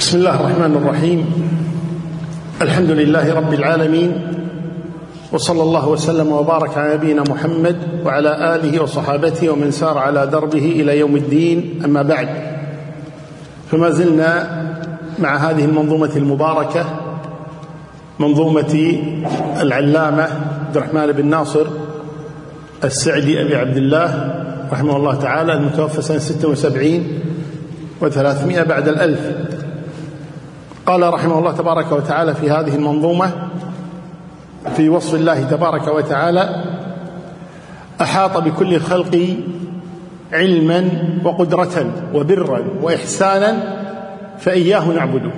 بسم الله الرحمن الرحيم. الحمد لله رب العالمين، وصلى الله وسلم وبارك على نبينا محمد وعلى آله وصحابته ومن سار على دربه إلى يوم الدين. أما بعد، فما زلنا مع هذه المنظومة المباركة، منظومة العلامة عبد الرحمن بن ناصر السعدي أبي عبد الله رحمه الله تعالى، المتوفى سنة 76 و300 بعد الألف. قال رحمه الله تبارك وتعالى في هذه المنظومة في وصف الله تبارك وتعالى: أحاط بكل الخلق علما وقدرة وبرا وإحسانا فإياه نعبده.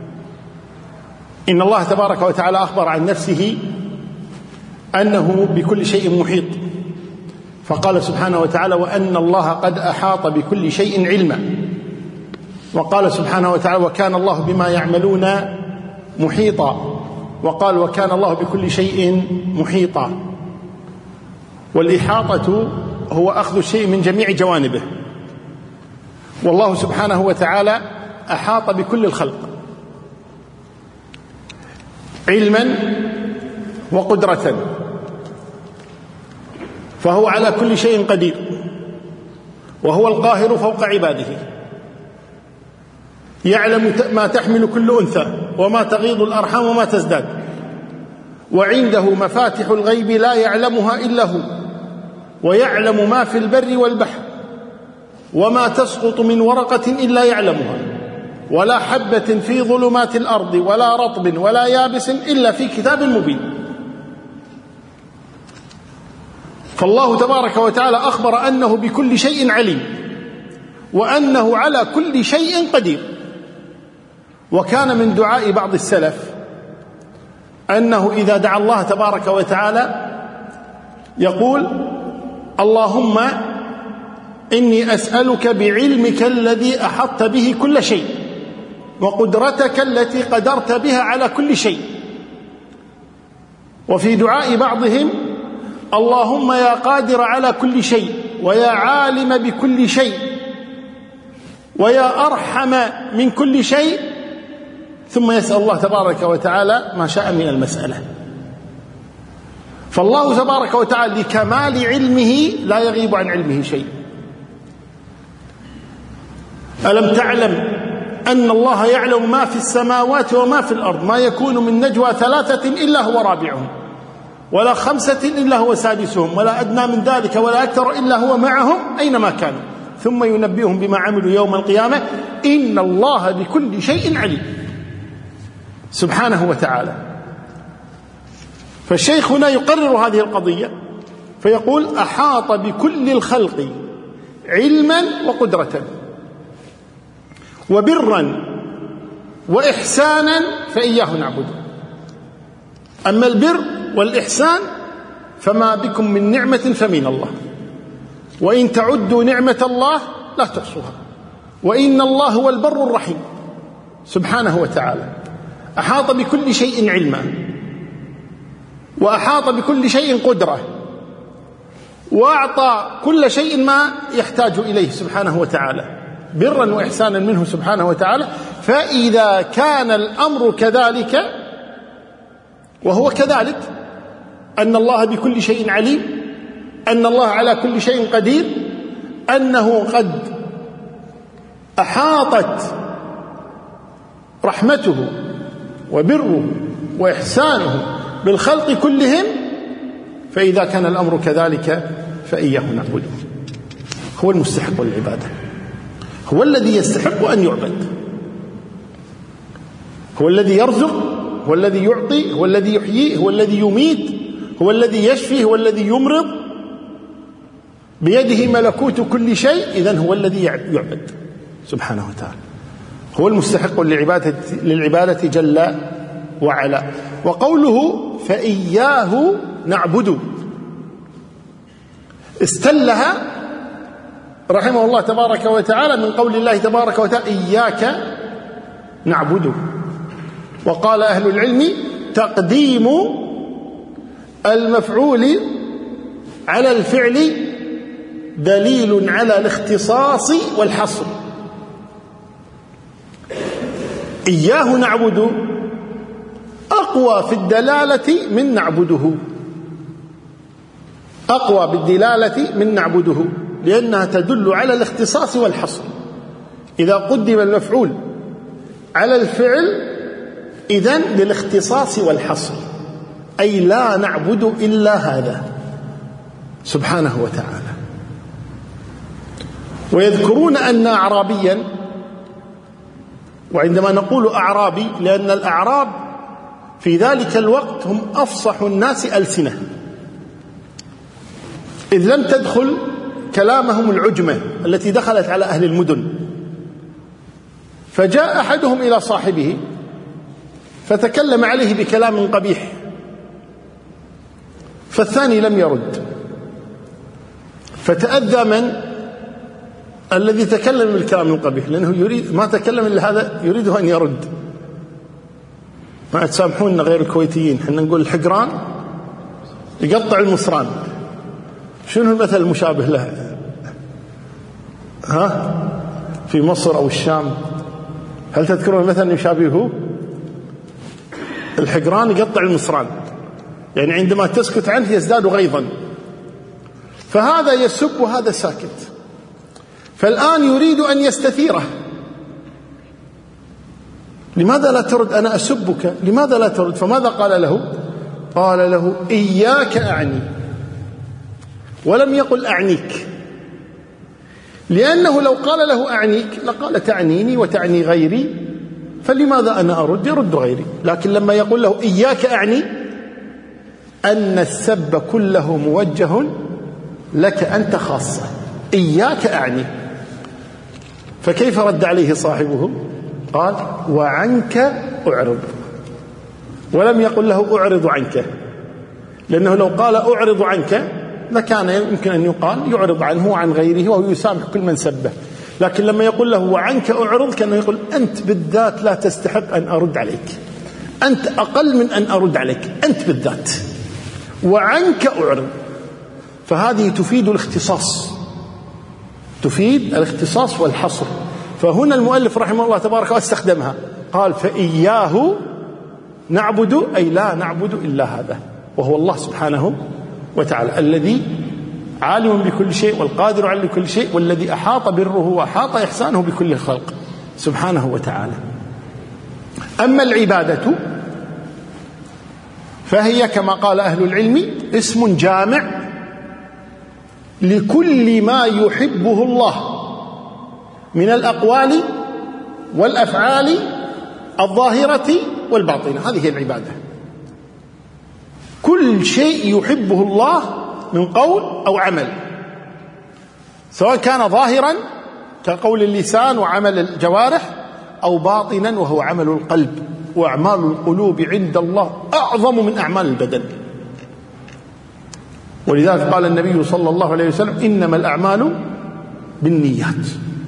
إن الله تبارك وتعالى أخبر عن نفسه أنه بكل شيء محيط، فقال سبحانه وتعالى: وأن الله قد أحاط بكل شيء علما. وقال سبحانه وتعالى: وكان الله بما يعملون محيطا. وقال: وكان الله بكل شيء محيطا. والإحاطة هو أخذ الشيء من جميع جوانبه، والله سبحانه وتعالى أحاط بكل الخلق علما وقدرة، فهو على كل شيء قدير، وهو القاهر فوق عباده، يعلم ما تحمل كل أنثى وما تغيض الأرحام وما تزداد، وعنده مفاتح الغيب لا يعلمها إلا هو، ويعلم ما في البر والبحر، وما تسقط من ورقة إلا يعلمها، ولا حبة في ظلمات الأرض ولا رطب ولا يابس إلا في كتاب مبين. فالله تبارك وتعالى أخبر أنه بكل شيء عليم، وأنه على كل شيء قدير. وكان من دعاء بعض السلف أنه إذا دعا الله تبارك وتعالى يقول: اللهم إني أسألك بعلمك الذي أحطت به كل شيء، وقدرتك التي قدرت بها على كل شيء. وفي دعاء بعضهم: اللهم يا قادر على كل شيء، ويا عالم بكل شيء، ويا أرحم من كل شيء، ثم يسأل الله تبارك وتعالى ما شاء من المسألة. فالله تبارك وتعالى لكمال علمه لا يغيب عن علمه شيء. ألم تعلم أن الله يعلم ما في السماوات وما في الأرض، ما يكون من نجوى 3 إلا هو رابعهم، ولا 5 إلا هو سادسهم، ولا أدنى من ذلك ولا أكثر إلا هو معهم أينما كانوا، ثم ينبئهم بما عملوا يوم القيامة، إن الله بكل شيء عليم سبحانه وتعالى. فالشيخ هنا يقرر هذه القضية فيقول: أحاط بكل الخلق علما وقدرة وبرا وإحسانا فإياه نعبده. أما البر والإحسان فما بكم من نعمة فمن الله، وإن تعدوا نعمة الله لا تحصوها، وإن الله هو البر الرحيم سبحانه وتعالى. أحاط بكل شيء علما، وأحاط بكل شيء قدرة، وأعطى كل شيء ما يحتاج إليه سبحانه وتعالى برا وإحسانا منه سبحانه وتعالى. فإذا كان الأمر كذلك، وهو كذلك، أن الله بكل شيء عليم، أن الله على كل شيء قدير، أنه قد أحاطت رحمته وبره وإحسانه بالخلق كلهم، فإذا كان الأمر كذلك فإياه نعبده. هو المستحق للعبادة، هو الذي يستحق أن يعبد، هو الذي يرزق، هو الذي يعطي، هو الذي يحيي، هو الذي يميت، هو الذي يشفي، هو الذي يمرض، بيده ملكوت كل شيء. إذن هو الذي يعبد سبحانه وتعالى، هو المستحق للعبادة جل وعلا. وقوله فإياه نعبد استلها رحمه الله تبارك وتعالى من قول الله تبارك وتعالى: إياك نعبد. وقال أهل العلم: تقديم المفعول على الفعل دليل على الاختصاص والحصر. إياه نعبد أقوى في الدلالة من نعبده، أقوى بالدلالة من نعبده، لأنها تدل على الاختصاص والحصر. إذا قدم المفعول على الفعل إذن للاختصاص والحصر، أي لا نعبد إلا هذا سبحانه وتعالى. ويذكرون أن أعرابيا، وعندما نقول أعرابي لأن الأعراب في ذلك الوقت هم أفصح الناس ألسنة، إذ لم تدخل كلامهم العجمة التي دخلت على أهل المدن. فجاء أحدهم إلى صاحبه فتكلم عليه بكلام قبيح، فالثاني لم يرد، فتأذى من الذي تكلم بالكلام القبيح، لأنه يريد ما تكلم إلا هذا يريده أن يرد. ما تسامحوننا غير الكويتيين، حنا نقول الحقران يقطع المصران. شنو المثل المشابه له في مصر أو الشام؟ هل تذكرون مثلا يشابهه؟ الحقران يقطع المصران، يعني عندما تسكت عنه يزداد غيظا. فهذا يسب وهذا ساكت، فالآن يريد أن يستثيره. لماذا لا ترد؟ أنا أسبك، لماذا لا ترد؟ فماذا قال له؟ قال له إياك أعني، ولم يقل أعنيك، لأنه لو قال له أعنيك لقال تعنيني وتعني غيري، فلماذا أنا أرد؟ يرد غيري. لكن لما يقول له إياك أعني، أن السب كله موجه لك أنت خاصة، إياك أعني. فكيف رد عليه صاحبه؟ قال وعنك أعرض، ولم يقل له أعرض عنك، لأنه لو قال أعرض عنك لكان يمكن أن يقال يعرض عنه وعن غيره وهو يسامح كل من سبه. لكن لما يقول له وعنك أعرض كأنه يقول أنت بالذات لا تستحق أن أرد عليك، أنت أقل من أن أرد عليك، أنت بالذات، وعنك أعرض. فهذه تفيد الاختصاص، تفيد الاختصاص والحصر. فهنا المؤلف رحمه الله تبارك وتعالى استخدمها، قال فإياه نعبد، أي لا نعبد إلا هذا، وهو الله سبحانه وتعالى الذي عالم بكل شيء والقادر على كل شيء، والذي أحاط بره وأحاط إحسانه بكل الخلق سبحانه وتعالى. أما العبادة فهي كما قال أهل العلم اسم جامع لكل ما يحبه الله من الأقوال والأفعال الظاهرة والباطنة. هذه هي العبادة، كل شيء يحبه الله من قول أو عمل، سواء كان ظاهرا كقول اللسان وعمل الجوارح، أو باطنا وهو عمل القلب. وأعمال القلوب عند الله أعظم من أعمال البدن، ولذلك قال النبي صلى الله عليه وسلم إنما الأعمال بالنيات.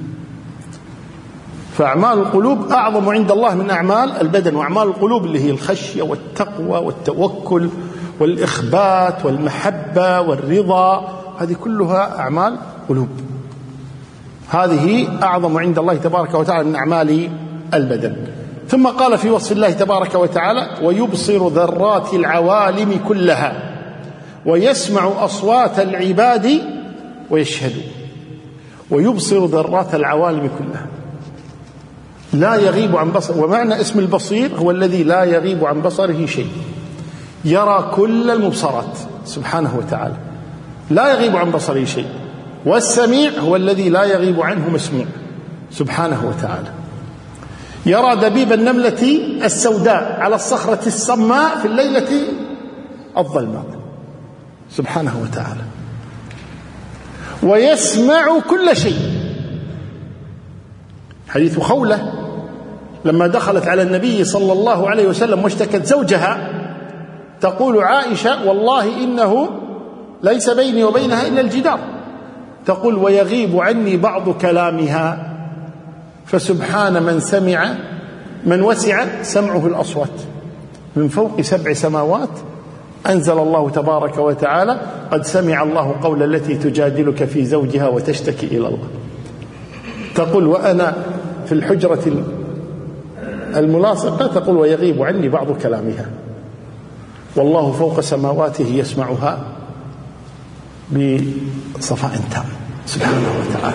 فأعمال القلوب أعظم عند الله من أعمال البدن. وأعمال القلوب اللي هي الخشية والتقوى والتوكل والإخبات والمحبة والرضا، هذه كلها أعمال قلوب، هذه أعظم عند الله تبارك وتعالى من أعمال البدن. ثم قال في وصف الله تبارك وتعالى ويبصر ذرات العوالم كلها ويسمع أصوات العباد ويشهد. ويبصر ذرات العوالم كلها، لا يغيب عن بصر. ومعنى اسم البصير هو الذي لا يغيب عن بصره شيء، يرى كل المبصرات سبحانه وتعالى، لا يغيب عن بصره شيء. والسميع هو الذي لا يغيب عنه مسموع سبحانه وتعالى. يرى دبيب النملة السوداء على الصخرة الصماء في الليلة الظلماء سبحانه وتعالى. ويسمع كل شيء. حديث خولة لما دخلت على النبي صلى الله عليه وسلم واشتكت زوجها، تقول عائشة والله إنه ليس بيني وبينها إلا الجدار، تقول ويغيب عني بعض كلامها، فسبحان من وسع سمعه الأصوات. من فوق 7 سماوات أنزل الله تبارك وتعالى قد سمع الله قول التي تجادلك في زوجها وتشتكي إلى الله. تقول وأنا في الحجرة الملاصق لا تقول ويغيب عني بعض كلامها، والله فوق سماواته يسمعها بصفاء تام سبحانه وتعالى.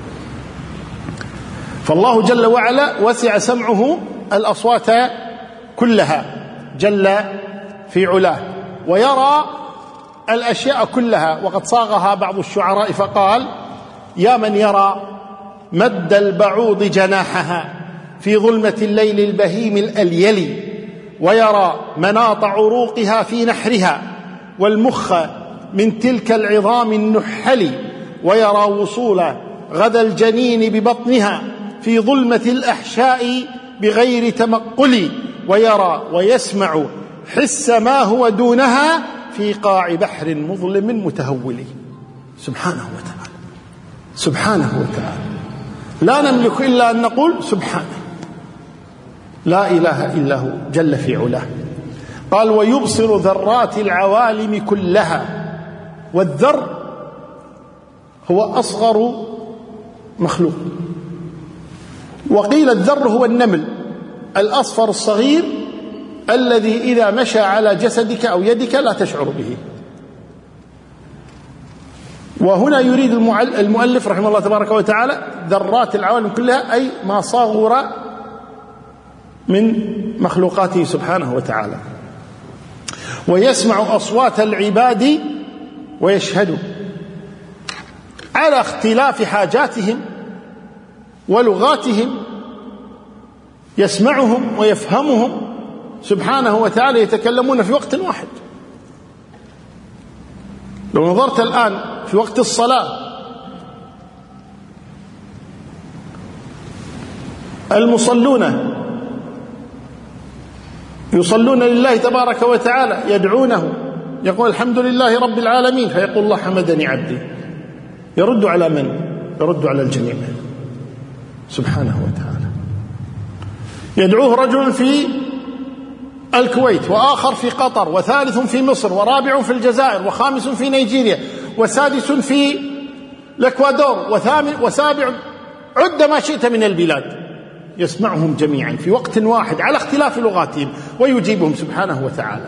فالله جل وعلا وسع سمعه الأصوات كلها جل في علاه، ويرى الأشياء كلها. وقد صاغها بعض الشعراء فقال: يا من يرى مد البعوض جناحها في ظلمة الليل البهيم الأليل، ويرى مناط عروقها في نحرها والمخ من تلك العظام النحل، ويرى وصول غذا الجنين ببطنها في ظلمة الأحشاء بغير تمقل، ويرى ويسمع حس ما هو دونها في قاع بحر مظلم متهول. سبحانه وتعالى سبحانه وتعالى، لا نملك إلا أن نقول سبحانه، لا إله إلا هو جل في علاه. قال: ويبصر ذرات العوالم كلها. والذر هو أصغر مخلوق، وقيل الذر هو النمل الأصفر الصغير الذي إذا مشى على جسدك أو يدك لا تشعر به. وهنا يريد المؤلف رحمه الله تبارك وتعالى ذرات العوالم كلها، أي ما صغر من مخلوقاته سبحانه وتعالى. ويسمع أصوات العباد ويشهد على اختلاف حاجاتهم ولغاتهم، يسمعهم ويفهمهم سبحانه وتعالى، يتكلمون في وقت واحد. لو نظرت الآن في وقت الصلاة، المصلون يصلون لله تبارك وتعالى، يدعونه، يقول الحمد لله رب العالمين، فيقول الله حمدني عبدي. يرد على من؟ يرد على الجميع سبحانه وتعالى. يدعوه رجل في الكويت، وآخر في قطر، وثالث في مصر، ورابع في الجزائر، وخامس في نيجيريا، وسادس في الإكوادور، وثامن وسابع، عد ما شئت من البلاد. يسمعهم جميعا في وقت واحد على اختلاف لغاتهم، ويجيبهم سبحانه وتعالى.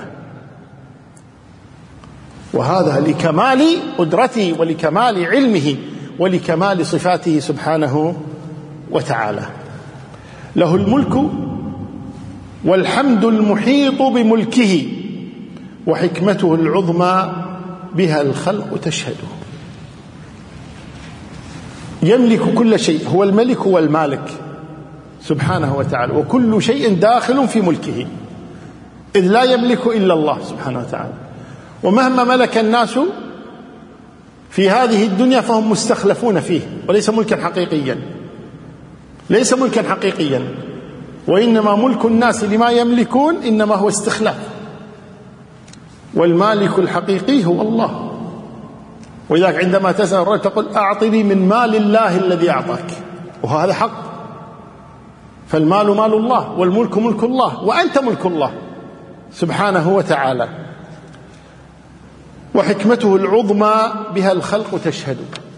وهذا لكمال قدرته ولكمال علمه ولكمال صفاته سبحانه وتعالى. له الملك والحمد المحيط بملكه، وحكمته العظمى بها الخلق تشهد. يملك كل شيء، هو الملك والمالك سبحانه وتعالى، وكل شيء داخل في ملكه، إذ لا يملك إلا الله سبحانه وتعالى. ومهما ملك الناس في هذه الدنيا فهم مستخلفون فيه، وليس ملكا حقيقيا، ليس ملكا حقيقيا، وإنما ملك الناس لما يملكون إنما هو استخلاف، والمالك الحقيقي هو الله. ولذلك عندما تسأل الرجل تقول أعطني من مال الله الذي أعطاك، وهذا حق. فالمال مال الله، والملك ملك الله، وأنت ملك الله سبحانه وتعالى. وحكمته العظمى بها الخلق تشهد.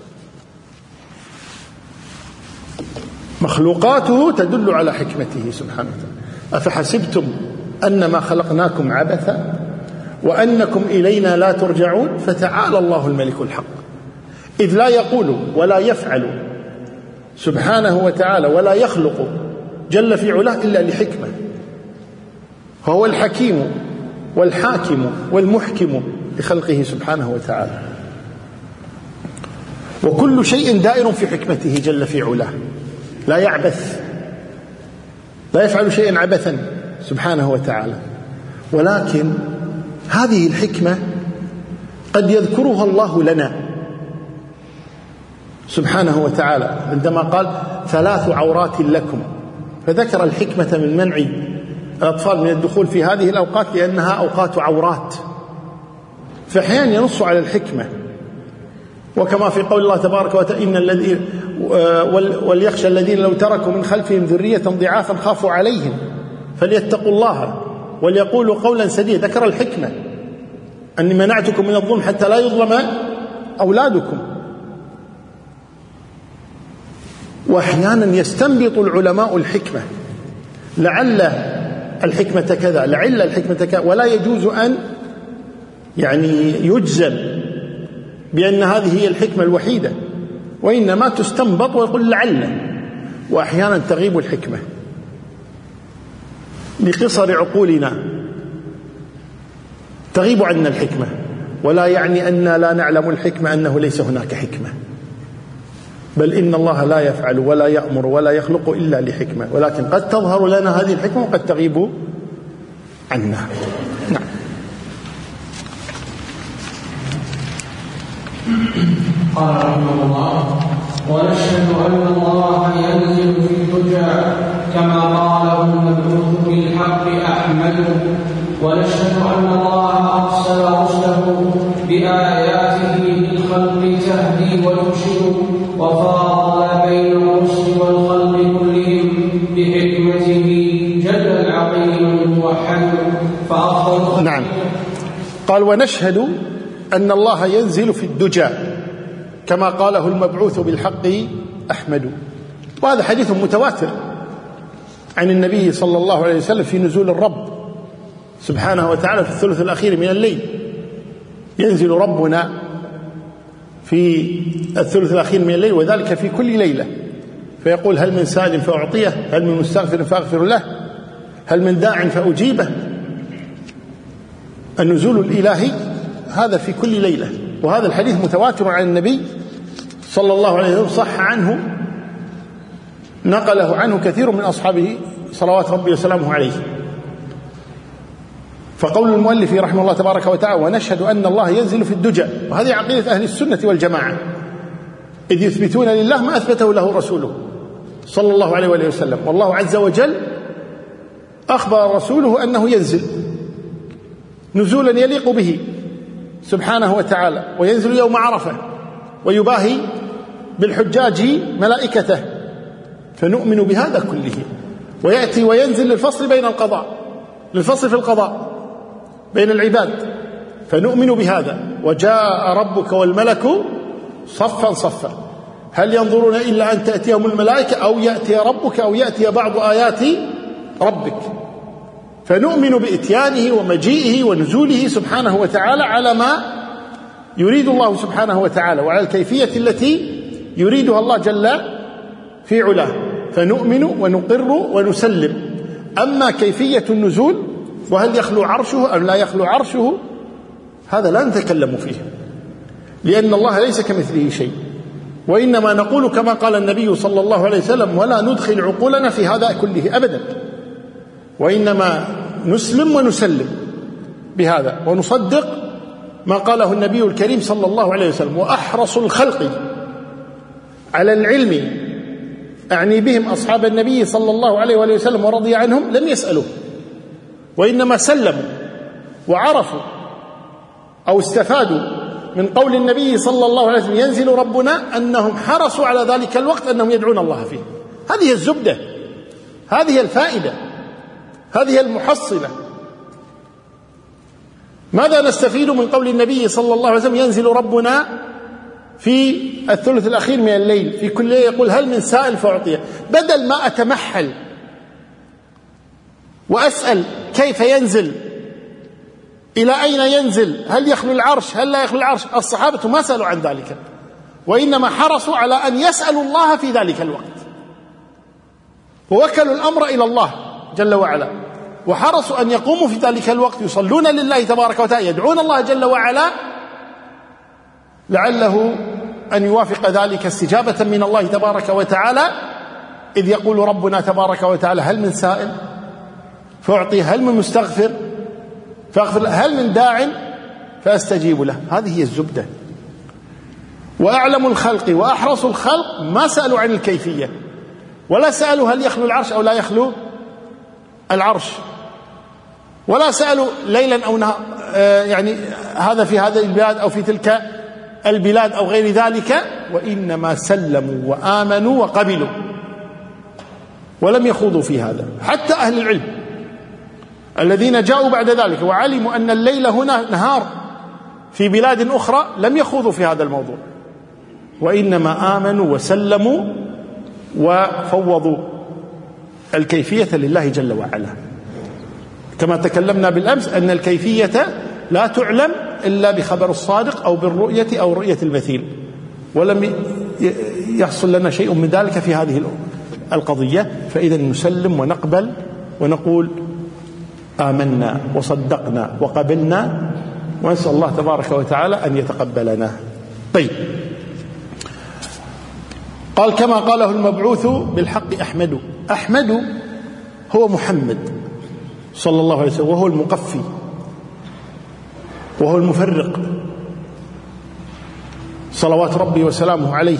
مخلوقاته تدل على حكمته سبحانه وتعالى. أفحسبتم أنما خلقناكم عبثا وأنكم إلينا لا ترجعون فتعالى الله الملك الحق، إذ لا يقول ولا يفعل سبحانه وتعالى ولا يخلق جل في علاه إلا لحكمة. هو الحكيم والحاكم والمحكم لخلقه سبحانه وتعالى، وكل شيء دائر في حكمته جل في علاه، لا يعبث، لا يفعل شيئا عبثا سبحانه وتعالى. ولكن هذه الحكمة قد يذكرها الله لنا سبحانه وتعالى عندما قال 3 عورات لكم، فذكر الحكمة من منع الأطفال من الدخول في هذه الأوقات لأنها أوقات عورات، فأحيانا ينص على الحكمة. وكما في قول الله تبارك وتعالى إن الذين وليخشى الذين لو تركوا من خلفهم ذرية ضعافا خافوا عليهم فليتقوا الله وليقولوا قولا سديدا. ذكر الحكمة، أني منعتكم من الظلم حتى لا يظلم أولادكم. وأحيانا يستنبط العلماء الحكمة لعل الحكمة كذا، لعل الحكمة كذا، ولا يجوز أن يعني يجزم بأن هذه هي الحكمة الوحيدة، وإنما تستنبط ويقول لعل. وأحيانا تغيب الحكمة لقصر عقولنا، تغيب عنا الحكمة، ولا يعني أن لا نعلم الحكمة أنه ليس هناك حكمة، بل إن الله لا يفعل ولا يأمر ولا يخلق إلا لحكمة، ولكن قد تظهر لنا هذه الحكمة وقد تغيب عنا. نعم. قال رحمه الله: ونشهد أن الله ينزل في الدجى كما قاله المبعوث بالحق أحمد، ونشهد أن الله أرسل رسله بآياته للخلق تهدي وترشد، وفاضل بين الرسل والخلق كلهم بحكمته جل العظيم الموحد فأفضل. نعم. قال: ونشهد أن الله ينزل في الدجى كما قاله المبعوث بالحق أحمد. وهذا حديث متواتر عن النبي صلى الله عليه وسلم في نزول الرب سبحانه وتعالى في الثلث الأخير من الليل. ينزل ربنا في الثلث الأخير من الليل، وذلك في كل ليلة، فيقول: هل من سائل فأعطيه، هل من مستغفر فأغفر له، هل من داع فأجيبه. النزول الإلهي هذا في كل ليلة، وهذا الحديث متواتر عن النبي صلى الله عليه وسلم، صح عنه، نقله عنه كثير من أصحابه صلوات ربي وسلامه عليه. فقول المؤلف رحمه الله تبارك وتعالى: ونشهد أن الله ينزل في الدجى، وهذه عقيدة أهل السنة والجماعة، إذ يثبتون لله ما أثبته له رسوله صلى الله عليه وآله وسلم. والله عز وجل أخبر رسوله أنه ينزل نزولا يليق به سبحانه وتعالى، وينزل يوم عرفة ويباهي بالحجاج ملائكته، فنؤمن بهذا كله. ويأتي وينزل للفصل بين القضاء، للفصل في القضاء بين العباد، فنؤمن بهذا. وجاء ربك والملك صفا صفا، هل ينظرون إلا أن تأتيهم الملائكة أو يأتي ربك أو يأتي بعض آيات ربك، فنؤمن بإتيانه ومجيئه ونزوله سبحانه وتعالى على ما يريد الله سبحانه وتعالى، وعلى الكيفية التي يريدها الله جل في علاه، فنؤمن ونقر ونسلم. أما كيفية النزول وهل يخلو عرشه أم لا يخلو عرشه، هذا لا نتكلم فيه، لأن الله ليس كمثله شيء، وإنما نقول كما قال النبي صلى الله عليه وسلم: ولا ندخل عقولنا في هذا كله أبدا، وإنما نسلم ونسلم بهذا ونصدق ما قاله النبي الكريم صلى الله عليه وسلم. وأحرص الخلق على العلم، أعني بهم أصحاب النبي صلى الله عليه وآله وسلم ورضي عنهم، لم يسألوا، وإنما سلموا وعرفوا أو استفادوا من قول النبي صلى الله عليه وسلم: ينزل ربنا، أنهم حرصوا على ذلك الوقت أنهم يدعون الله فيه. هذه الزبدة، هذه الفائدة، هذه المحصلة. ماذا نستفيد من قول النبي صلى الله عليه وسلم: ينزل ربنا في الثلث الأخير من الليل في كل ليلة، يقول: هل من سائل فأعطيه، بدل ما أتمحل وأسأل كيف ينزل، إلى أين ينزل، هل يخلو العرش، هل لا يخلو العرش، الصحابة ما سألوا عن ذلك، وإنما حرصوا على أن يسألوا الله في ذلك الوقت، ووكلوا الأمر إلى الله جل وعلا، وحرصوا أن يقوموا في ذلك الوقت يصلون لله تبارك وتعالى، يدعون الله جل وعلا، لعله أن يوافق ذلك استجابة من الله تبارك وتعالى، إذ يقول ربنا تبارك وتعالى: هل من سائل فأعطيه، هل من مستغفر فأغفر له، هل من داع فأستجيب له. هذه هي الزبدة. وأعلم الخلق وأحرص الخلق ما سألوا عن الكيفية، ولا سألوا هل يخلو العرش أو لا يخلو العرش، ولا سألوا ليلا أو نهار، يعني هذا في هذه البلاد أو في تلك البلاد أو غير ذلك، وإنما سلموا وآمنوا وقبلوا، ولم يخوضوا في هذا. حتى أهل العلم الذين جاءوا بعد ذلك وعلموا أن الليل هنا نهار في بلاد أخرى لم يخوضوا في هذا الموضوع، وإنما آمنوا وسلموا وفوضوا الكيفية لله جل وعلا، كما تكلمنا بالأمس أن الكيفية لا تعلم إلا بخبر الصادق أو بالرؤية أو رؤية المثيل، ولم يحصل لنا شيء من ذلك في هذه القضية. فإذا نسلم ونقبل ونقول آمنا وصدقنا وقبلنا، ونسأل الله تبارك وتعالى أن يتقبلنا. طيب، قال كما قاله المبعوث بالحق أحمد. أحمد هو محمد صلى الله عليه وسلم، وهو المقفي وهو المفرق صلوات ربي وسلامه عليه،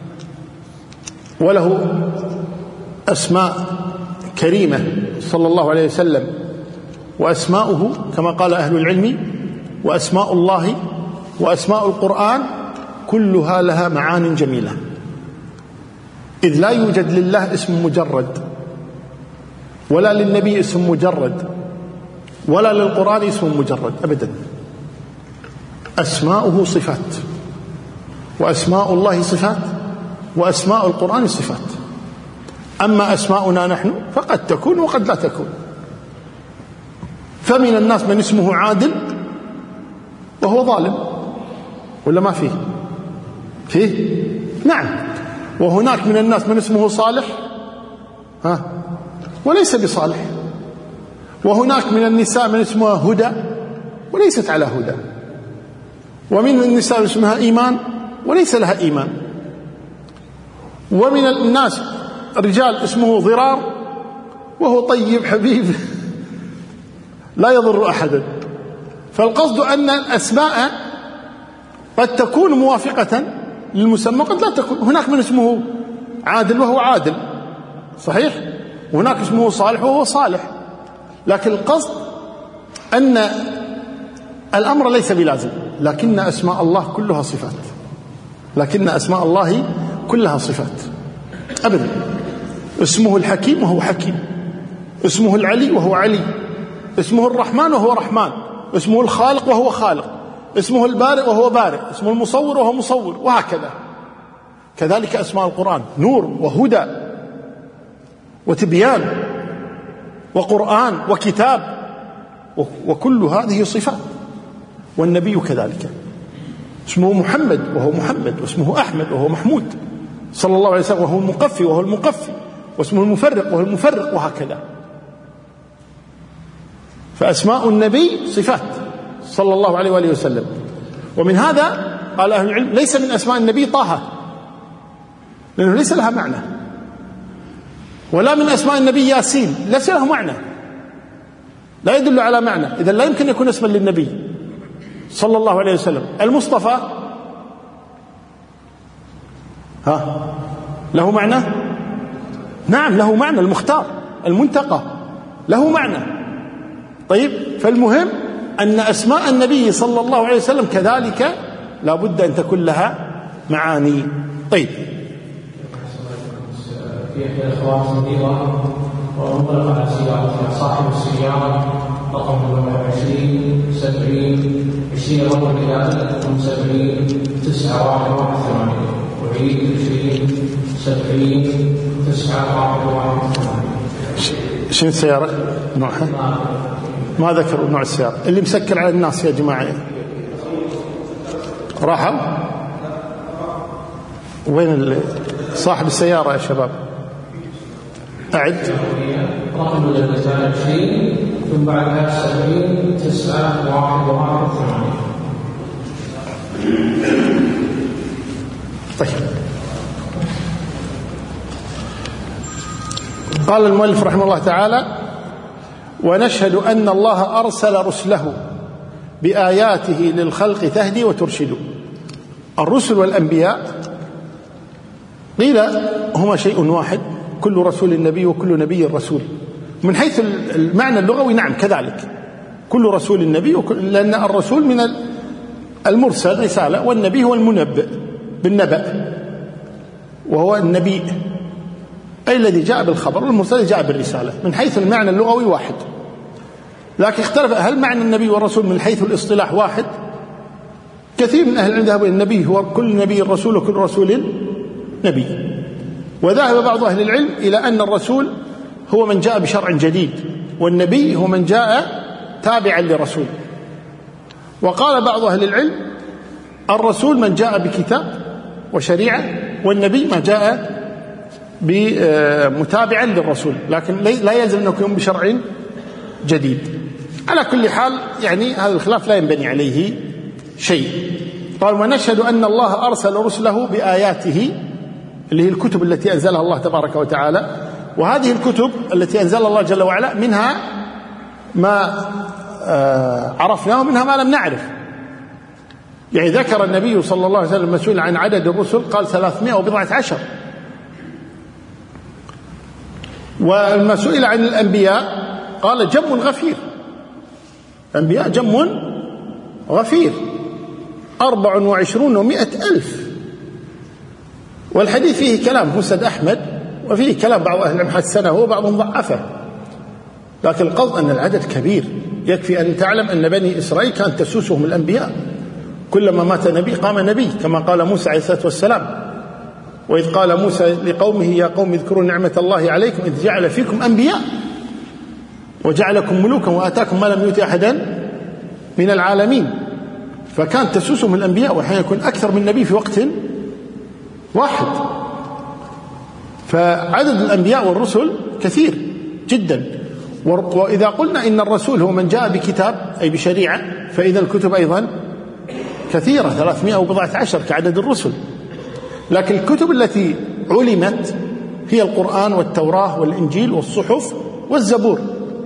وله أسماء كريمة صلى الله عليه وسلم، وأسماؤه كما قال أهل العلم وأسماء الله وأسماء القرآن كلها لها معان جميلة، إذ لا يوجد لله اسم مجرد، ولا للنبي اسم مجرد، ولا للقرآن اسم مجرد أبدا. أسماؤه صفات، وأسماء الله صفات، وأسماء القرآن صفات. أما أسماؤنا نحن فقد تكون وقد لا تكون. فمن الناس من اسمه عادل وهو ظالم، ولا ما فيه؟ فيه؟ نعم. وهناك من الناس من اسمه صالح وليس بصالح. وهناك من النساء من اسمها هدى وليست على هدى. ومن النساء اسمها إيمان وليس لها إيمان. ومن الناس رجال اسمه ضرار وهو طيب حبيب لا يضر أحدا. فالقصد أن الأسماء قد تكون موافقة للمسمى قد لا تكون. هناك من اسمه عادل وهو عادل صحيح، وهناك اسمه صالح وهو صالح. لكن القصد أن الأمر ليس بلازم، لكن أسماء الله كلها صفات، لكن أسماء الله كلها صفات أبدا. اسمه الحكيم وهو حكيم، اسمه العلي وهو علي، اسمه الرحمن وهو رحمن، اسمه الخالق وهو خالق، اسمه البارئ وهو بارئ، اسمه المصور وهو مصور، وهكذا. كذلك أسماء القرآن نور وهدى وتبيان وقرآن وكتاب، وكل هذه صفات. والنبي كذلك اسمه محمد وهو محمد، واسمه أحمد وهو محمود صلى الله عليه وسلم، وهو المقفي وهو المقفي، واسمه المفرق وهو المفرق، وهكذا. فأسماء النبي صفات صلى الله عليه وآله وسلم. ومن هذا قال أهل العلم ليس من أسماء النبي طه، لأنه ليس لها معنى، ولا من أسماء النبي ياسين ليس له معنى، لا يدل على معنى، إذا لا يمكن يكون اسما للنبي صلى الله عليه وسلم. المصطفى له معنى؟ نعم له معنى. المختار المنتقى له معنى. طيب، فالمهم أن أسماء النبي صلى الله عليه وسلم كذلك لا بد أن تكون لها معاني. طيب، في إحدى الأخوات صديقة وانطلق على سيارة صاحب السيارة رقم 20 70 20 رقم الإدارة 70 9118 وعيد 20 70 9118. شنو السيارة نوعها؟ ما ذكروا نوع السيارة. اللي مسكر على الناس يا جماعة راحوا وين صاحب السيارة يا شباب؟ أعد رقم الإدارة 20 ثم بعدها 70 9118. طيب، قال المؤلف رحمه الله تعالى: ونشهد أن الله أرسل رسله بآياته للخلق تهدي وترشد. الرسل والأنبياء قيل هما شيء واحد، كل رسول نبي وكل نبي رسول. من حيث المعنى اللغوي نعم كذلك، كل رسول نبي، لأن الرسول من المرسل رسالة، والنبي هو المنبئ بالنبأ، وهو النبي أي الذي جاء بالخبر، والمرسل جاء بالرسالة. من حيث المعنى اللغوي واحد، لكن اختلف هل معنى النبي والرسول من حيث الاصطلاح واحد؟ كثير من أهل العلم ذهبوا النبي هو كل نبي رسول وكل رسول نبي. وذهب بعض أهل العلم إلى أن الرسول هو من جاء بشرع جديد، والنبي هو من جاء تابعا لرسول. وقال بعض أهل العلم الرسول من جاء بكتاب وشريعة، والنبي ما جاء متابعا للرسول، لكن لا يلزم أنه يكون بشرع جديد. على كل حال يعني هذا الخلاف لا ينبني عليه شيء. قال ونشهد أن الله أرسل رسله بآياته، اللي هي الكتب التي أنزلها الله تبارك وتعالى. وهذه الكتب التي أنزلها الله جل وعلا منها ما عرفناه ومنها ما لم نعرف. يعني ذكر النبي صلى الله عليه وسلم مسؤول عن عدد الرسل قال 310. وما سئل عن الأنبياء قال جم غفير، الأنبياء جم غفير 24 و100 ألف. والحديث فيه كلام مسند أحمد، وفيه كلام بعض أهل العلم حسنه وبعضهم ضعفه، لكن القصد أن العدد كبير. يكفي أن تعلم أن بني إسرائيل كانت تسوسهم الأنبياء، كلما مات نبي قام نبي، كما قال موسى عليه الصلاة والسلام. وإذ قال موسى لقومه يا قوم اذكروا نعمة الله عليكم إذ جعل فيكم أنبياء وجعلكم ملوكا وآتاكم ما لم يؤت أحدا من العالمين. فكانت تسوسهم الأنبياء، وأحيانا يكون أكثر من نبي في وقت واحد. فعدد الأنبياء والرسل كثير جدا. وإذا قلنا إن الرسول هو من جاء بكتاب أي بشريعة، فإذا الكتب أيضا كثيرة 310 كعدد الرسل. لكن الكتب التي علمت هي القرآن والتوراة والإنجيل والصحف والزبور.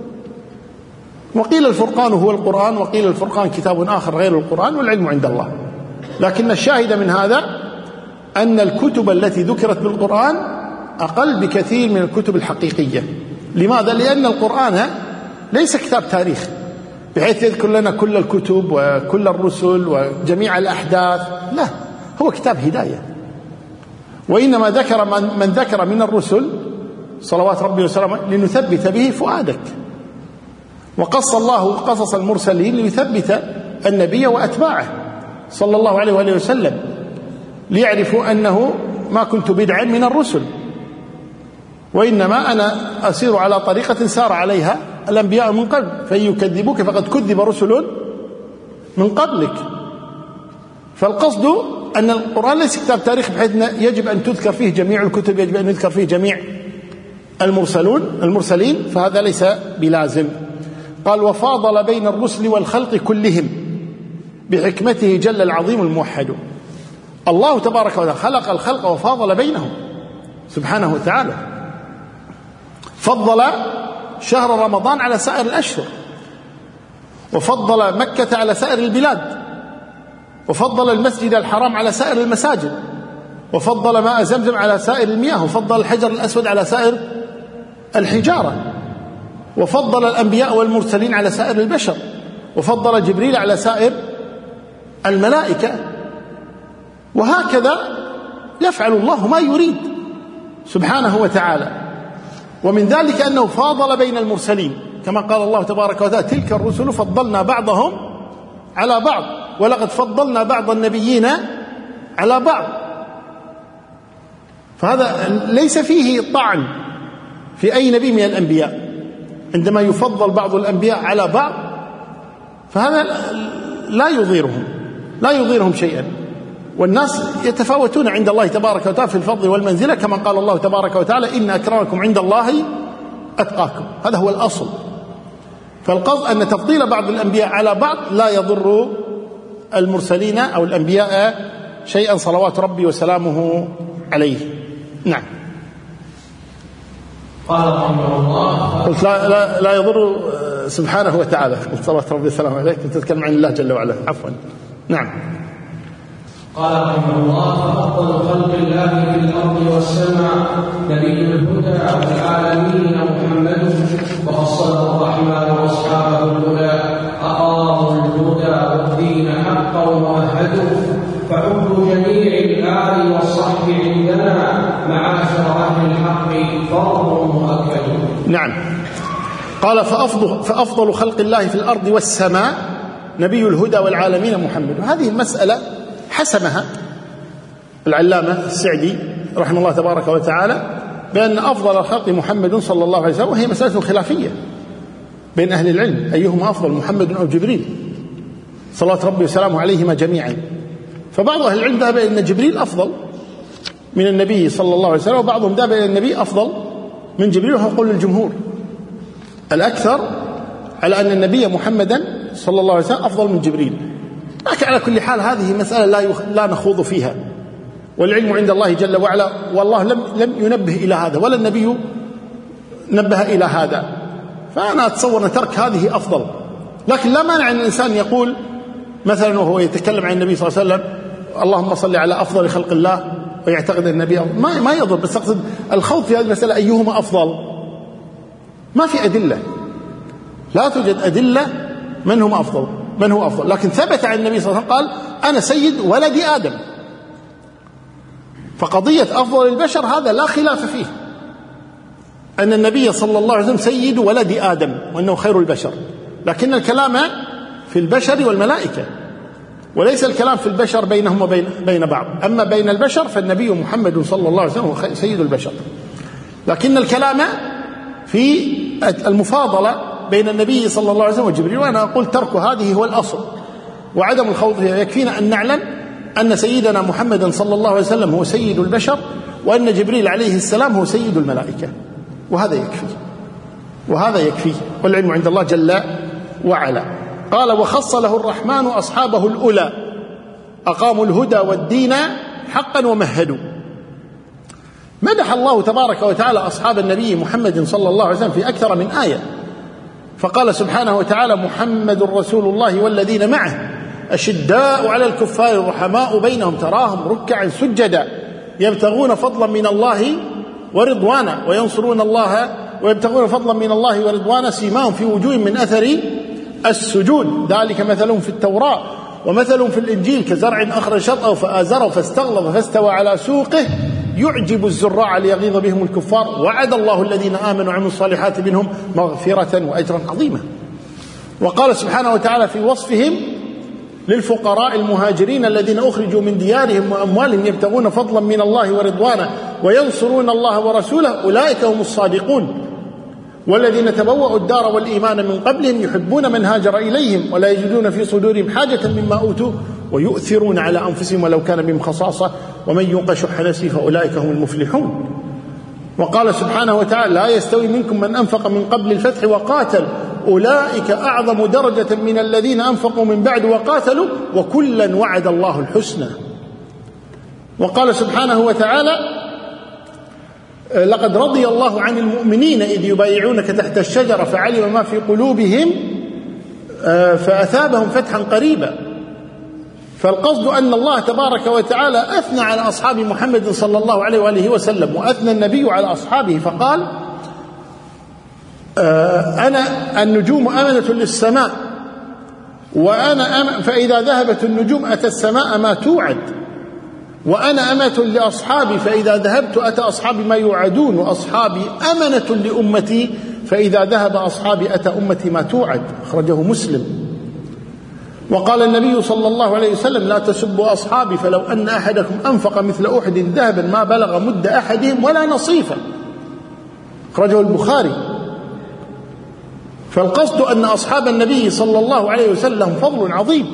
وقيل الفرقان هو القرآن، وقيل الفرقان كتاب آخر غير القرآن، والعلم عند الله. لكن الشاهد من هذا أن الكتب التي ذكرت بالقرآن أقل بكثير من الكتب الحقيقية. لماذا؟ لأن القرآن ليس كتاب تاريخ بحيث يذكر لنا كل الكتب وكل الرسل وجميع الأحداث، لا، هو كتاب هداية. وإنما ذكر من ذكر من الرسل صلوات ربي وسلامه لنثبت به فؤادك. وقص الله قصص المرسلين ليثبت النبي وأتباعه صلى الله عليه وآله وسلم، ليعرفوا أنه ما كنت بدعا من الرسل، وإنما أنا أسير على طريقة سار عليها الأنبياء من قبل، فإن يكذبوك فقد كذب رسل من قبلك. فالقصد أن القرآن ليس كتاب تاريخ بحيث يجب أن تذكر فيه جميع الكتب، يجب أن يذكر فيه جميع المرسلين، فهذا ليس بلازم. قال وفاضل بين الرسل والخلق كلهم بحكمته جل العظيم الموحد. الله تبارك وتعالى خلق الخلق وفاضل بينهم سبحانه وتعالى. فضل شهر رمضان على سائر الأشهر، وفضل مكة على سائر البلاد، وفضل المسجد الحرام على سائر المساجد، وفضل ماء زمزم على سائر المياه، وفضل الحجر الأسود على سائر الحجارة، وفضل الأنبياء والمرسلين على سائر البشر، وفضل جبريل على سائر الملائكة. وهكذا يفعل الله ما يريد سبحانه وتعالى. ومن ذلك أنه فاضل بين المرسلين، كما قال الله تبارك وتعالى تلك الرسل فضلنا بعضهم على بعض ولقد فضلنا بعض النبيين على بعض. فهذا ليس فيه طعن في أي نبي من الأنبياء. عندما يفضل بعض الأنبياء على بعض فهذا لا يضيرهم شيئا. والناس يتفاوتون عند الله تبارك وتعالى في الفضل والمنزلة، كما قال الله تبارك وتعالى إن أكرمكم عند الله أتقاكم. هذا هو الأصل. فالقصد أن تفضيل بعض الأنبياء على بعض لا يضر المرسلين أو الأنبياء شيئا صلوات ربي وسلامه عليه. نعم. قال رحمه الله قلت لا يضر سبحانه وتعالى، قلت صلوات ربي وسلامه عليه، كنت تتكلم عن الله جل وعلا، عفوا. نعم. قال رحمه الله فأفضل خلق الله في الأرض والسماء نبي الهدى والعالمين محمد، وفصله الرحمن وأصحابه الهدى أقاموا الهدى والدين حقا ومهدوا، فحب جميع الآل والصحب عندنا معاشر أهل الحق فرض مؤكد. نعم. قال فأفضل خلق الله في الأرض والسماء نبي الهدى والعالمين محمد. وهذه المسألة حسمها العلامة السعدي رحمه الله تبارك وتعالى بأن أفضل الخلق محمد صلى الله عليه وسلم، وهي مسألة خلافية بين أهل العلم أيهما أفضل، محمد أو جبريل صلوات ربي وسلامه عليهما جميعا. فبعض أهل العلم ذهب إلى أن جبريل أفضل من النبي صلى الله عليه وسلم، وبعضهم ذهب إلى النبي أفضل من جبريل، وهو قول الجمهور. الأكثر على أن النبي محمدا صلى الله عليه وسلم أفضل من جبريل. لكن على كل حال هذه مسألة لا نخوض فيها، والعلم عند الله جل وعلا، والله لم ينبه إلى هذا ولا النبي نبه إلى هذا، فأنا أتصور أن ترك هذه أفضل. لكن لا مانع أن الإنسان يقول مثلا وهو يتكلم عن النبي صلى الله عليه وسلم اللهم صل على أفضل خلق الله، ويعتقد النبي ما يضر، بس أقصد الخوض في هذه المسألة أيهما أفضل ما في أدلة، لا توجد أدلة من هو أفضل. لكن ثبت عن النبي صلى الله عليه وسلم قال أنا سيد ولد آدم، فقضية أفضل البشر هذا لا خلاف فيه، أن النبي صلى الله عليه وسلم سيد ولد آدم وأنه خير البشر، لكن الكلام في البشر والملائكة، وليس الكلام في البشر بينهم وبين بعض. أما بين البشر فالنبي محمد صلى الله عليه وسلم هو سيد البشر، لكن الكلام في المفاضلة بين النبي صلى الله عليه وسلم وجبريل، وأنا أقول ترك هذه هو الأصل وعدم الخوض فيها. يكفينا أن نعلم أن سيدنا محمدا صلى الله عليه وسلم هو سيد البشر، وأن جبريل عليه السلام هو سيد الملائكة، وهذا يكفي والعلم عند الله جل وعلا. قال وخص له الرحمن أصحابه الأولى أقاموا الهدى والدين حقا ومهدوا. مدح الله تبارك وتعالى أصحاب النبي محمد صلى الله عليه وسلم في أكثر من آية، فقال سبحانه وتعالى محمد رسول الله والذين معه أشداء على الكفار رحماء بينهم تراهم ركعا سجدا يبتغون فضلا من الله ورضوانا وينصرون الله ويبتغون فضلا من الله ورضوانا سيماهم في وجوههم من أثر السجود ذلك مثلهم في التوراة ومثلهم في الإنجيل كزرع أخرج شطأه فآزره فاستغلظ فاستوى على سوقه يعجب الزراع ليغيظ بهم الكفار وعد الله الذين آمنوا وعملوا الصالحات منهم مغفرة وأجرا عظيما. وقال سبحانه وتعالى في وصفهم للفقراء المهاجرين الذين أخرجوا من ديارهم وأموالهم يبتغون فضلا من الله ورضوانا وينصرون الله ورسوله أولئك هم الصادقون والذين تبوأوا الدار والإيمان من قبلهم يحبون من هاجر إليهم ولا يجدون في صدورهم حاجة مما أوتوا ويؤثرون على أنفسهم ولو كان بهم خصاصة ومن يوق شح نفسه فأولئك هم المفلحون. وقال سبحانه وتعالى لا يستوي منكم من أنفق من قبل الفتح وقاتل أولئك أعظم درجة من الذين أنفقوا من بعد وقاتلوا وكلا وعد الله الحسنى. وقال سبحانه وتعالى لقد رضي الله عن المؤمنين إذ يبايعونك تحت الشجرة فعلم ما في قلوبهم فأثابهم فتحا قريبا. فالقصد أن الله تبارك وتعالى أثنى على أصحاب محمد صلى الله عليه وآله وسلم وأثنى النبي على أصحابه فقال أنا النجوم أمنة للسماء وأنا فإذا ذهبت النجوم أتى السماء ما توعد وأنا أمة لأصحابي فإذا ذهبت أتى أصحابي ما يوعدون وأصحابي أمنة لأمتي فإذا ذهب أصحابي أتى أمتي ما توعد أخرجه مسلم. وقال النبي صلى الله عليه وسلم لا تسبوا أصحابي فلو أن أحدكم أنفق مثل أحد ذهبا ما بلغ مد أحدهم ولا نصيفا أخرجه البخاري. فالقصد أن أصحاب النبي صلى الله عليه وسلم فضل عظيم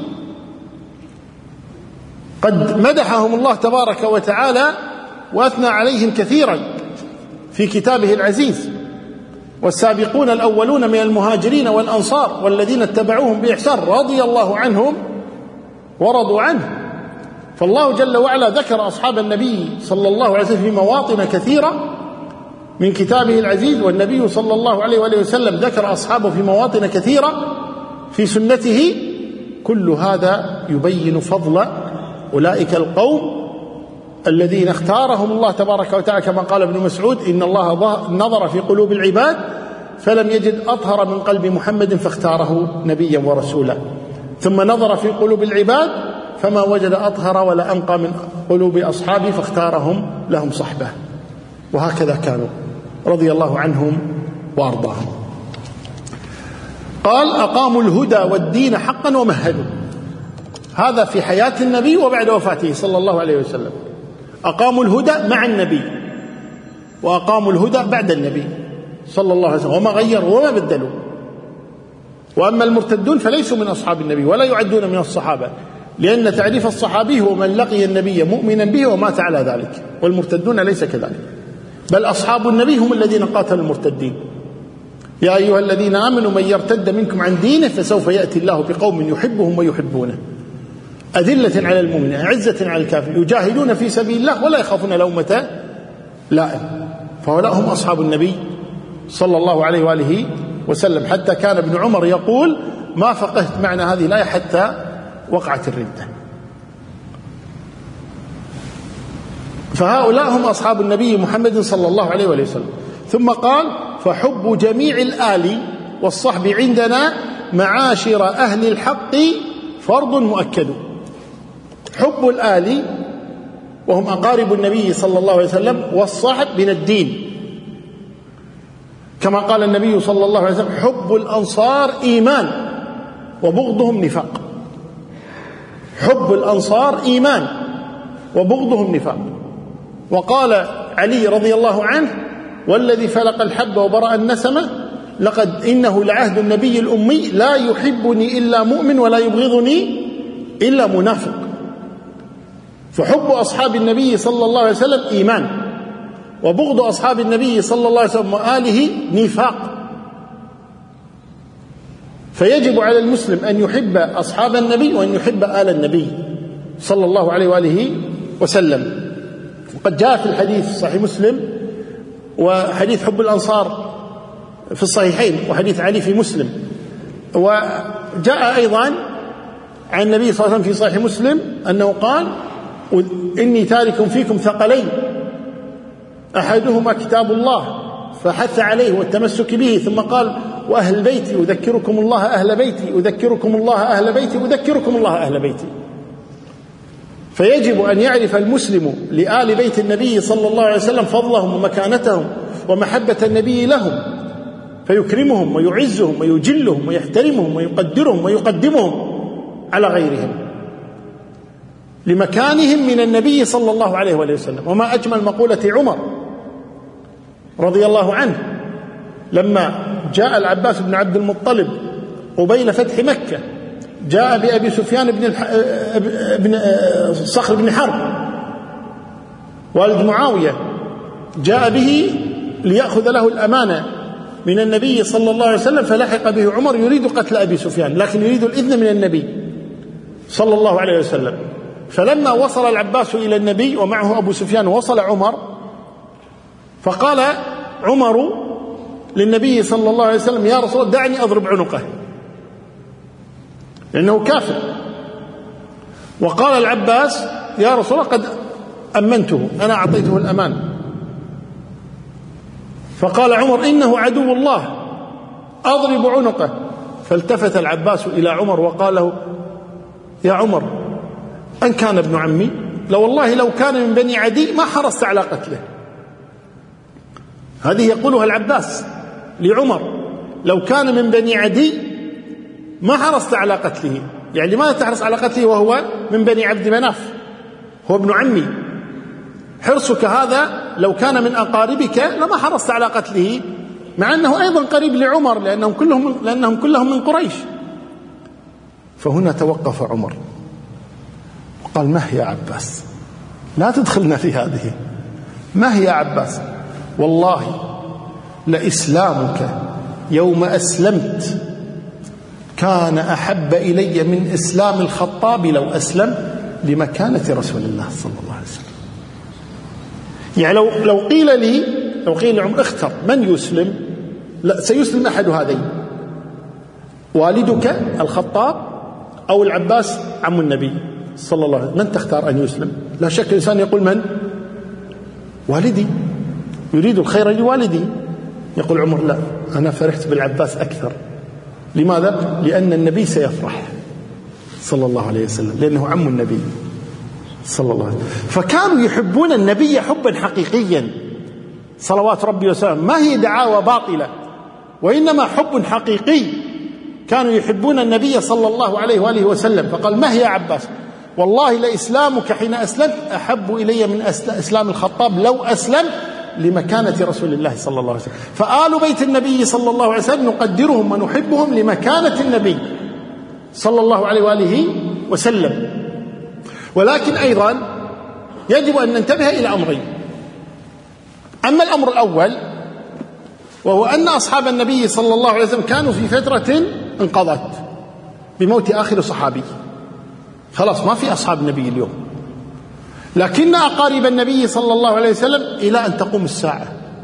قد مدحهم الله تبارك وتعالى وأثنى عليهم كثيرا في كتابه العزيز والسابقون الأولون من المهاجرين والأنصار والذين اتبعوهم بإحسان رضي الله عنهم ورضوا عنه. فالله جل وعلا ذكر أصحاب النبي صلى الله عليه وسلم في مواطن كثيرة من كتابه العزيز والنبي صلى الله عليه وآله وسلم ذكر أصحابه في مواطن كثيرة في سنته. كل هذا يبين فضل أولئك القوم الذين اختارهم الله تبارك وتعالى كما قال ابن مسعود إن الله نظر في قلوب العباد فلم يجد أطهر من قلب محمد فاختاره نبيا ورسولا ثم نظر في قلوب العباد فما وجد أطهر ولا أنقى من قلوب أصحابه فاختارهم لهم صحبة. وهكذا كانوا رضي الله عنهم وأرضاهم. قال أقاموا الهدى والدين حقا ومهدوا. هذا في حياة النبي وبعد وفاته صلى الله عليه وسلم. أقاموا الهدى مع النبي وأقاموا الهدى بعد النبي صلى الله عليه وسلم، وما غيروا وما بدلوا. وأما المرتدون فليسوا من أصحاب النبي ولا يعدون من الصحابة، لأن تعريف الصحابي هو من لقي النبي مؤمنا به ومات على ذلك، والمرتدون ليس كذلك، بل أصحاب النبي هم الذين قاتلوا المرتدين. يا أيها الذين آمنوا من يرتد منكم عن دينه فسوف يأتي الله بقوم يحبهم ويحبونه أذلة على المؤمنين أعزة على الكافرين يجاهدون في سبيل الله ولا يخافون لومة لائم. فهؤلاء هم أصحاب النبي صلى الله عليه وآله وسلم، حتى كان ابن عمر يقول: ما فقهت معنى هذه الآية حتى وقعت الردة. فهؤلاء هم أصحاب النبي محمد صلى الله عليه وآله وسلم. ثم قال: فحب جميع الآل والصحب عندنا معاشر أهل الحق فرض مؤكد. حب الآل وهم أقارب النبي صلى الله عليه وسلم والصحب من الدين، كما قال النبي صلى الله عليه وسلم: حب الأنصار إيمان وبغضهم نفاق. حب الأنصار إيمان وبغضهم نفاق. وقال علي رضي الله عنه: والذي فلق الحب وبرأ النسمة لقد إنه لعهد النبي الأمي لا يحبني إلا مؤمن ولا يبغضني إلا منافق. فحب أصحاب النبي صلى الله عليه وسلم إيمان، وبغض أصحاب النبي صلى الله عليه وسلم وآله نفاق. فيجب على المسلم أن يحب أصحاب النبي وأن يحب آل النبي صلى الله عليه وآله وسلم. وقد جاء في الحديث صحيح مسلم، وحديث حب الأنصار في الصحيحين، وحديث علي في مسلم. وجاء أيضا عن النبي صلى الله عليه وسلم في صحيح مسلم أنه قال: إني تارك فيكم ثقلين أحدهما كتاب الله، فحث عليه والتمسك به، ثم قال: وأهل بيتي أذكركم الله أهل بيتي أذكركم الله أهل بيتي أذكركم الله أهل بيتي. فيجب أن يعرف المسلم لآل بيت النبي صلى الله عليه وسلم فضلهم ومكانتهم ومحبة النبي لهم، فيكرمهم ويعزهم ويجلهم ويحترمهم ويقدرهم ويقدمهم على غيرهم لمكانهم من النبي صلى الله عليه وسلم. وما أجمل مقولة عمر رضي الله عنه لما جاء العباس بن عبد المطلب قبيل فتح مكة، جاء بأبي سفيان بن صخر بن حرب والد معاوية، جاء به ليأخذ له الأمانة من النبي صلى الله عليه وسلم، فلحق به عمر يريد قتل أبي سفيان، لكن يريد الإذن من النبي صلى الله عليه وسلم. فلما وصل العباس إلى النبي ومعه أبو سفيان ووصل عمر، فقال عمر للنبي صلى الله عليه وسلم: يا رسول الله دعني أضرب عنقه، لأنه كافر. وقال العباس: يا رسول الله قد أمنته، أنا أعطيته الأمان. فقال عمر: إنه عدو الله أضرب عنقه. فالتفت العباس إلى عمر وقال له: يا عمر أن كان ابن عمي والله لو كان من بني عدي ما حرصت على قتله. هذه يقولها العباس لعمر: لو كان من بني عدي ما حرصت على قتله. يعني لماذا تحرص على قتله وهو من بني عبد مناف، هو ابن عمي؟ حرصك هذا لو كان من أقاربك لما حرصت على قتله، مع أنه أيضا قريب لعمر لأنهم كلهم من قريش. فهنا توقف عمر وقال: ما هي يا عباس، لا تدخلنا في هذه. ما هي يا عباس؟ والله لإسلامك يوم أسلمت كان أحب إلي من إسلام الخطاب لو أسلم لمكانة رسول الله صلى الله عليه وسلم. يعني لو قيل لعمر اختر من يسلم، لا سيسلم أحد هذين: والدك الخطاب أو العباس عم النبي صلى الله عليه وسلم. من تختار أن يسلم؟ لا شك الإنسان يقول: من؟ والدي، يريد الخير لوالدي. يقول عمر: لا، أنا فرحت بالعباس أكثر. لماذا؟ لأن النبي سيفرح صلى الله عليه وسلم، لأنه عم النبي صلى الله عليه وسلم. فكانوا يحبون النبي حبا حقيقيا صلوات ربي وسلامه، ما هي دعاوى باطلة، وإنما حب حقيقي. كانوا يحبون النبي صلى الله عليه وآله وسلم. فقال: ما هي يا عباس؟ والله لإسلامك حين أسلمت أحب إلي من إسلام الخطاب لو أسلم لمكانة رسول الله صلى الله عليه وسلم. فآل بيت النبي صلى الله عليه وسلم نقدرهم ونحبهم لمكانة النبي صلى الله عليه وآله وسلم. ولكن أيضا يجب أن ننتبه إلى أمرين. أما الأمر الأول وهو أن أصحاب النبي صلى الله عليه وسلم كانوا في فترة انقضت بموت آخر صحابي، خلاص ما في أصحاب النبي اليوم، لكن أقارب النبي صلى الله عليه وسلم إلى أن تقوم الساعة.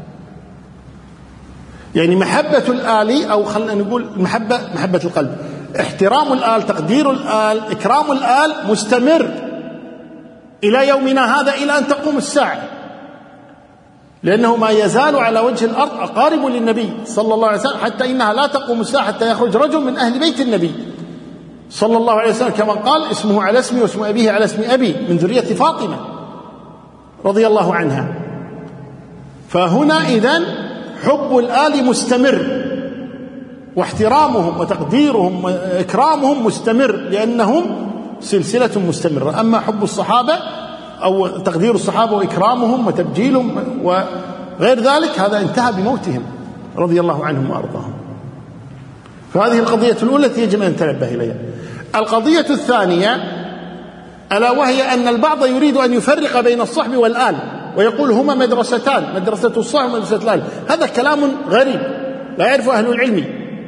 يعني محبة الآل، أو خلينا نقول محبة القلب، احترام الآل، تقدير الآل، إكرام الآل مستمر إلى يومنا هذا إلى أن تقوم الساعة، لأنه ما يزال على وجه الأرض أقارب للنبي صلى الله عليه وسلم، حتى إنها لا تقوم الساعة حتى يخرج رجل من أهل بيت النبي صلى الله عليه وسلم، كما قال اسمه على اسمي واسم أبيه على اسم أبي، من ذرية فاطمة رضي الله عنها. فهنا إذن حب الآل مستمر، واحترامهم وتقديرهم وإكرامهم مستمر، لأنهم سلسلة مستمرة. أما حب الصحابة أو تقدير الصحابة وإكرامهم وتبجيلهم وغير ذلك هذا انتهى بموتهم رضي الله عنهم وأرضاهم. فهذه القضية الأولى التي يجب أن نتنبه إليها. القضية الثانية ألا وهي أن البعض يريد أن يفرق بين الصحب والآل ويقول هما مدرستان، مدرسة الصحب ومدرسة الآل. هذا كلام غريب لا يعرف أهل العلم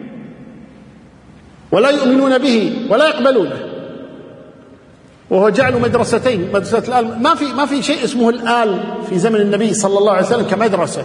ولا يؤمنون به ولا يقبلونه، وهو جعل مدرستين، مدرسة الآل. ما في شيء اسمه الآل في زمن النبي صلى الله عليه وسلم كمدرسة.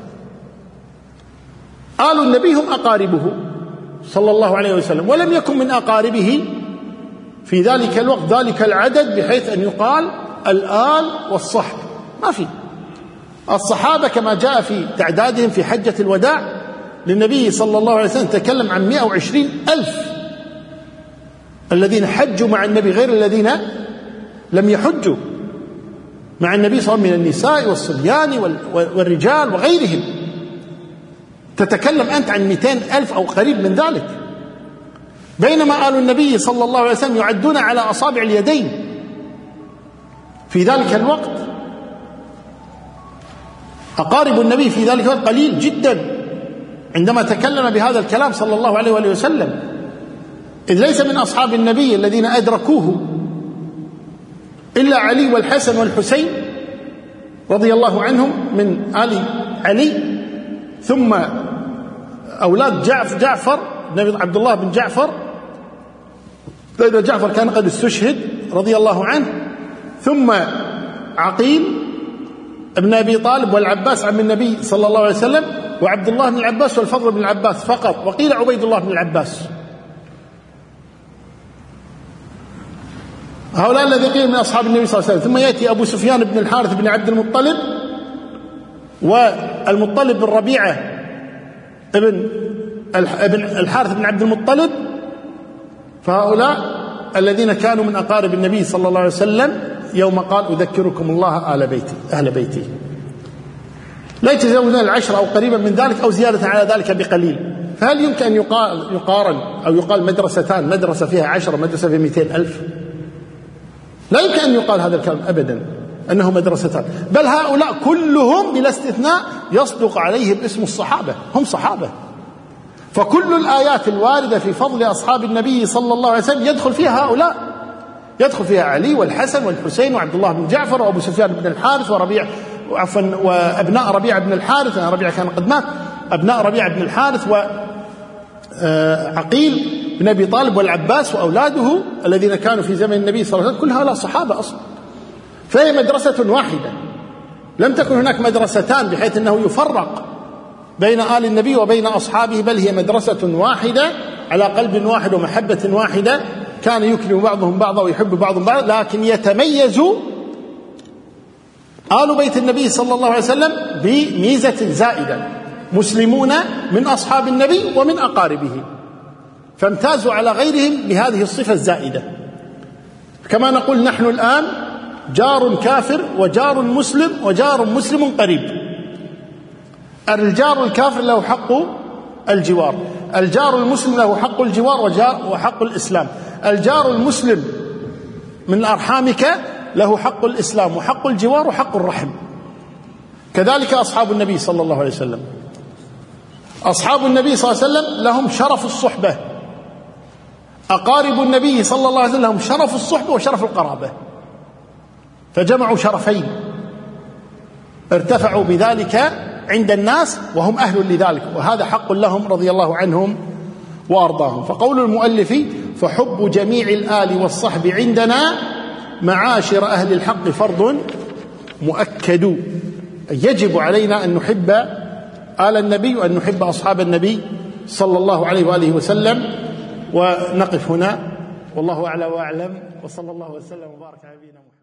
آل النبي هم أقاربه صلى الله عليه وسلم، ولم يكن من أقاربه في ذلك الوقت ذلك العدد بحيث أن يقال الآل والصحب، ما في. الصحابة كما جاء في تعدادهم في حجة الوداع للنبي صلى الله عليه وسلم تكلم عن 120,000 الذين حجوا مع النبي غير الذين لم يحجوا مع النبي صلى الله عليه وسلم من النساء والصبيان والرجال وغيرهم. تتكلم أنت عن 200,000 أو قريب من ذلك، بينما آل النبي صلى الله عليه وسلم يعدون على أصابع اليدين في ذلك الوقت. أقارب النبي في ذلك الوقت قليل جدا عندما تكلم بهذا الكلام صلى الله عليه وآله وسلم، إذ ليس من أصحاب النبي الذين أدركوه إلا علي والحسن والحسين رضي الله عنهم من آل علي، ثم أولاد جعفر عبد الله بن جعفر، لأن جعفر كان قد استشهد رضي الله عنه، ثم عقيل ابن أبي طالب والعباس عم النبي صلى الله عليه وسلم، وعبد الله بن العباس والفضل بن العباس فقط، وقيل عبيد الله بن العباس. هؤلاء الذين قيل من أصحاب النبي صلى الله عليه وسلم. ثم يأتي أبو سفيان بن الحارث بن عبد المطلب، والمطلب بن ربيعة ابن الحارث بن عبد المطلب. فهؤلاء الذين كانوا من أقارب النبي صلى الله عليه وسلم يوم قال أذكركم الله أهل بيتي، لا يتجاوزون 10 أو قريبا من ذلك أو زيادة على ذلك بقليل. فهل يمكن أن يقارن أو يقال مدرستان، مدرسة فيها 10 مدرسة فيها 200,000؟ لا يمكن أن يقال هذا الكلام أبدا أنه مدرستان، بل هؤلاء كلهم بلا استثناء يصدق عليهم اسم الصحابة، هم صحابة. فكل الآيات الواردة في فضل أصحاب النبي صلى الله عليه وسلم يدخل فيها هؤلاء، يدخل فيها علي والحسن والحسين وعبد الله بن جعفر وأبو سفيان بن الحارث وأبناء ربيعة بن الحارث، ربيعة كان قد مات، أبناء ربيعة بن الحارث وعقيل بن أبي طالب والعباس وأولاده الذين كانوا في زمن النبي صلى الله عليه وسلم، كل هؤلاء صحابة أصلا. فهي مدرسة واحدة، لم تكن هناك مدرستان بحيث أنه يفرق بين آل النبي وبين أصحابه، بل هي مدرسة واحدة على قلب واحد ومحبة واحدة، كان يكرم بعضهم بعضا ويحب بعضهم بعضا. لكن يتميز آل بيت النبي صلى الله عليه وسلم بميزة زائدة، مسلمون من أصحاب النبي ومن أقاربه، فامتازوا على غيرهم بهذه الصفة الزائدة. كما نقول نحن الآن جار كافر وجار مسلم وجار مسلم قريب. الجار الكافر له حق الجوار، الجار المسلم له حق الجوار وحق الإسلام. الجار المسلم من أرحامك له حق الإسلام وحق الجوار وحق الرحم. كذلك أصحاب النبي صلى الله عليه وسلم. أصحاب النبي صلى الله عليه وسلم لهم شرف الصحبة، أقارب النبي صلى الله عليه وسلم لهم شرف الصحبة وشرف القرابة، فجمعوا شرفين ارتفعوا بذلك عند الناس وهم أهل لذلك، وهذا حق لهم رضي الله عنهم وأرضاهم. فقول المؤلف: فحب جميع الآل والصحب عندنا معاشر أهل الحق فرض مؤكد، يجب علينا أن نحب آل النبي وأن نحب أصحاب النبي صلى الله عليه وآله وسلم. ونقف هنا، والله أعلى وأعلم، وصلى الله وسلم وبارك على نبينا محمد.